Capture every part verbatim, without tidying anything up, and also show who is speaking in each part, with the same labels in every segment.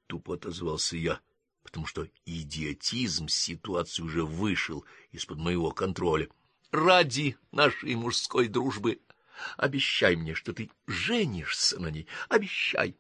Speaker 1: тупо отозвался я, потому что идиотизм ситуации уже вышел из-под моего контроля. — Ради нашей мужской дружбы обещай мне, что ты женишься на ней. Обещай.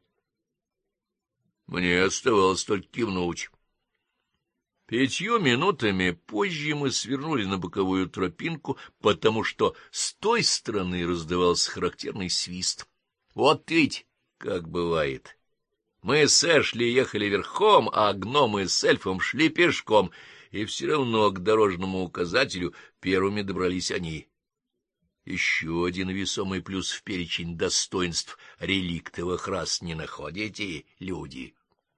Speaker 1: Мне оставалось только кивнуть. Пятью минутами позже мы свернули на боковую тропинку, потому что с той стороны раздавался характерный свист. Вот ведь как бывает. Мы с Эшли ехали верхом, а гномы с эльфом шли пешком, и все равно к дорожному указателю первыми добрались они. Еще один весомый плюс в перечень достоинств реликтовых рас не находите, люди?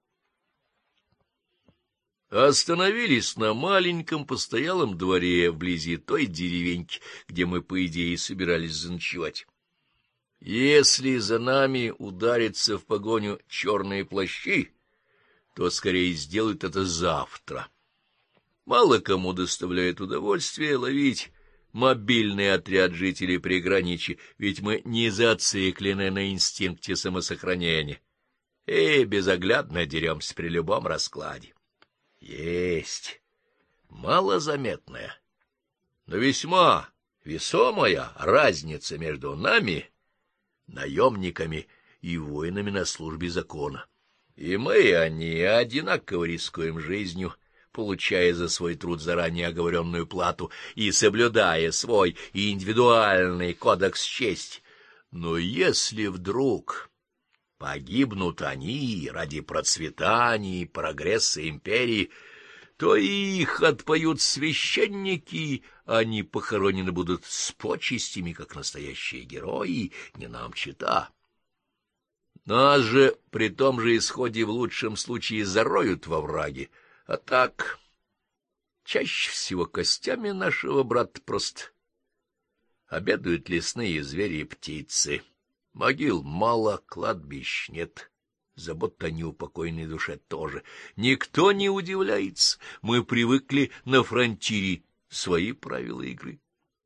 Speaker 1: Остановились на маленьком постоялом дворе вблизи той деревеньки, где мы, по идее, собирались заночевать. Если за нами ударятся в погоню черные плащи, то скорее сделают это завтра. Мало кому доставляет удовольствие ловить мобильный отряд жителей приграничья, ведь мы не зациклены на инстинкте самосохранения и безоглядно деремся при любом раскладе. Есть малозаметная, но весьма весомая разница между нами, наемниками и воинами на службе закона. И мы, и они, одинаково рискуем жизнью, получая за свой труд заранее оговоренную плату и соблюдая свой индивидуальный кодекс чести. Но если вдруг погибнут они ради процветания и прогресса империи, то их отпоют священники, они похоронены будут с почестями, как настоящие герои, не нам чета. Нас же при том же исходе в лучшем случае зароют во враге, а так чаще всего костями нашего брата просто обедают лесные звери и птицы. Могил мало, кладбищ нет, забот о неупокоенной душе тоже. Никто не удивляется, мы привыкли на фронтире свои правила игры.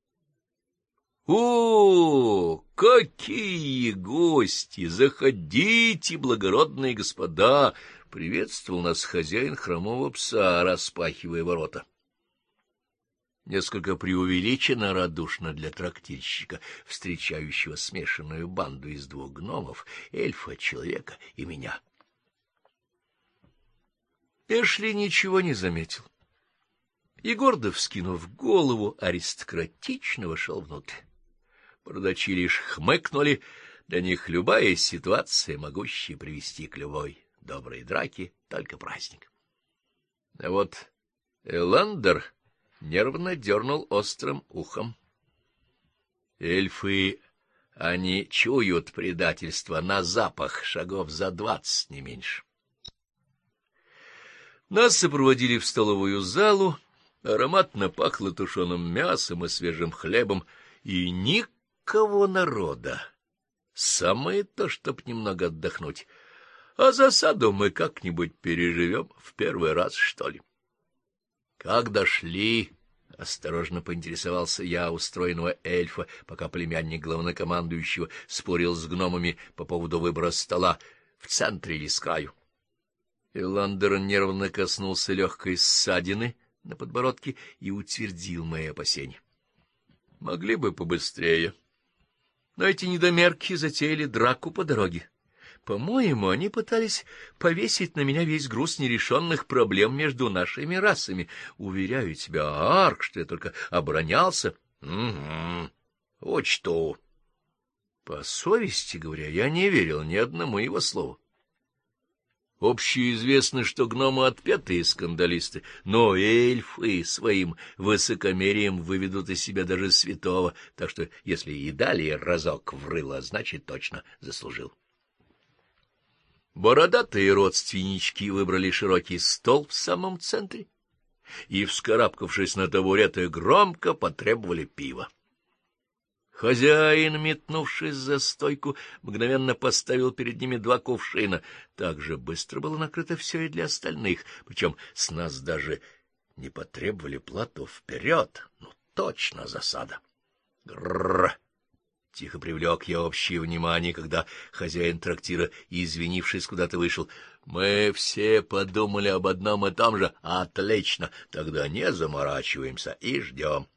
Speaker 1: О, какие гости! Заходите, благородные господа! Приветствовал нас хозяин хромого пса, распахивая ворота. Несколько преувеличенно радушно для трактирщика, встречающего смешанную банду из двух гномов, эльфа, человека и меня. Эшли ничего не заметил и, гордо вскинув голову, аристократично вошел внутрь. Продачи лишь хмыкнули, для них любая ситуация, могущая привести к любой доброй драке, только праздник. А вот Эландер нервно дернул острым ухом. Эльфы, они чуют предательство на запах шагов за двадцать, не меньше. Нас сопроводили в столовую залу, ароматно пахло тушеным мясом и свежим хлебом, и никого народа. Самое то, чтоб немного отдохнуть. А засаду мы как-нибудь переживем в первый раз, что ли. Как дошли, — осторожно поинтересовался я устроенного эльфа, пока племянник главнокомандующего спорил с гномами по поводу выбора стола, в центре или с краю. Эландер нервно коснулся легкой ссадины на подбородке и утвердил мои опасения. Могли бы побыстрее. Но эти недомерки затеяли драку по дороге. По-моему, они пытались повесить на меня весь груз нерешенных проблем между нашими расами. Уверяю тебя, Арк, что я только оборонялся. Угу. Вот что. По совести говоря, я не верил ни одному его слову. Общеизвестно, что гномы отпетые скандалисты, но эльфы своим высокомерием выведут из себя даже святого, так что если и дали разок в рыло, значит, точно заслужил. Бородатые родственнички выбрали широкий стол в самом центре и, вскарабкавшись на табуреты, громко потребовали пива. Хозяин, метнувшись за стойку, мгновенно поставил перед ними два кувшина. Так же быстро было накрыто все и для остальных, причем с нас даже не потребовали плату вперед. Ну, точно засада. Грррр! Тихо привлек я общее внимание, когда хозяин трактира, извинившись, куда-то вышел. Мы все подумали об одном и том же. Отлично, тогда не заморачиваемся и ждем.